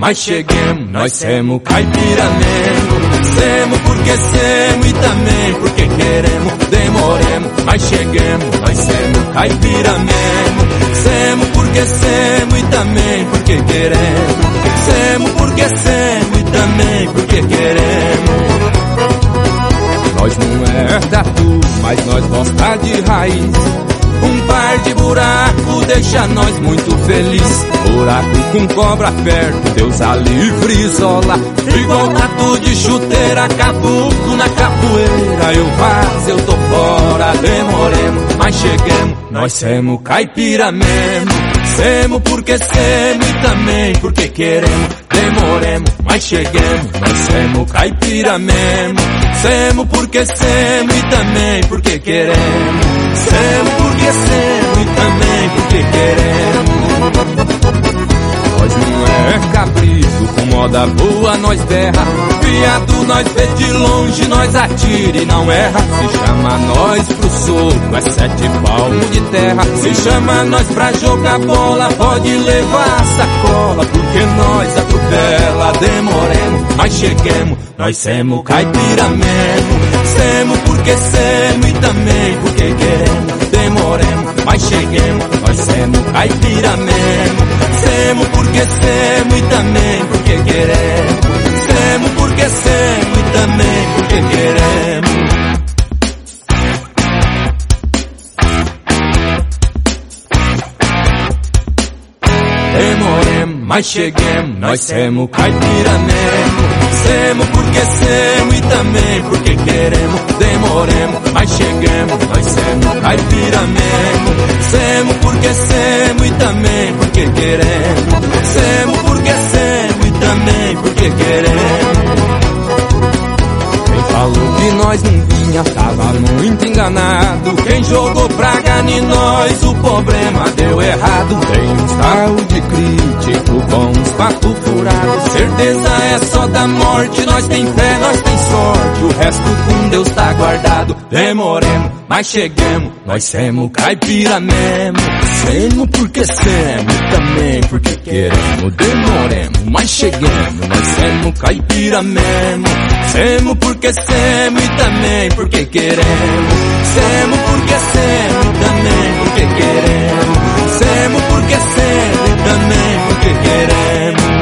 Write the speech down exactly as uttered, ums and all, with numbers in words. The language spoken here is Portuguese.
mas cheguemos, nós semos caipira mesmo. Semos porque semos e também porque queremos. Demoremos, mas cheguemos, nós semos caipira mesmo. Semos porque semos e também porque queremos. Semos porque semos e também porque queremos. Nós não é tatu, mas nós gosta de raiz. Um par de buraco deixa nós muito feliz. Buraco com cobra perto, Deus a livre isola. Igual tatu de chuteira, cabuco na capoeira. Eu vazo, eu tô fora, demoremos, mas cheguemos. Nós semos caipira mesmo. Semos porque semos e também porque queremos. Demoremos, mas cheguemos. Nós semos caipira mesmo. Semos porque semos e também porque queremos. Semos porque semos e também porque queremos. Nós não é capricho, com moda boa nós terra. Viado nós vê de longe, nós atira e não erra. Se chama nós pro soco, é sete palmos de terra. Se chama nós pra jogar bola, pode levar a sacola, porque nós atropela. Demoremos, mas cheguemos, nós semos caipira mesmo. Semos porque semos e também porque queremos. Demoremos, mas cheguemos, nós semos caipira mesmo. Semos porque semos e também porque queremos. Semos porque semos e também porque queremos. Demoremos, mas cheguemos, nós semos caipira mesmo. Semos porque semos e também porque queremos. Demoremos, mas cheguemos, nós semos caipira mesmo. Semos porque semos e também porque queremos. Semos porque semos e também porque queremos. Quem falou que nós não vinha tava muito enganado. Quem jogou praga em nós, o problema deu errado. Tem uns tal de crítico com uns papos furados. Certeza é só da morte, nós tem fé, nós tem sorte. O resto com Deus tá guardado. Demoremos, mas cheguemos, nós semos caipira mesmo. Semos porque semos e também porque queremos. Demoremos, mas cheguemos, nós semos caipira mesmo. Semos porque semos e também porque queremos. Semos porque semos e também porque queremos. Semos porque semos e também porque queremos.